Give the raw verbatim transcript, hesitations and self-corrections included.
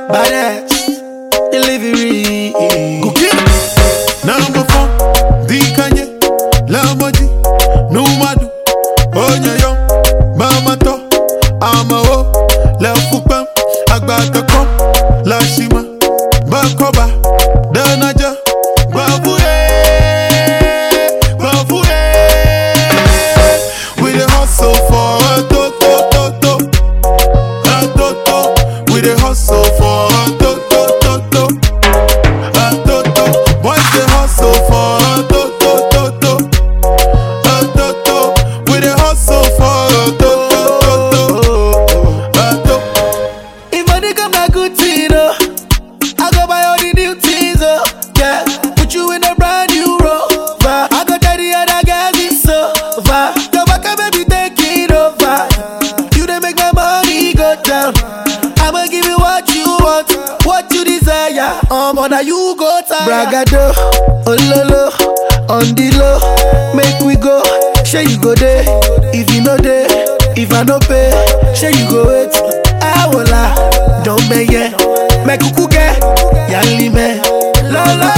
Badass delivery. Cookie. Number four, the Kanye, Lamoji, Numadu, Onyayo, Mama To, Amao, La Fupam, Agbatako, La Shima, Bakoba, Danaja, Babue, Babue. We the hustle for a to to to to, a to to. We the hustle for a to to to to, a to to. Boys the hustle for a to to to to, a to to. We the hustle for a to to to to, a to. If money come back good thing, oh, I go buy all the new things, oh, yeah. Put you in a brand new Rover. I go tell the other guys it's over. Go back and baby take it over. You dey make my money go down. I'ma give you what you want, what you desire. Um, on you go time. Bragado, ololo, on the low, make we go. Sure you go there, if you know there, if I no pay, sure you go wait. I will lie, don't be yeah, make kuku get, yali me, la la.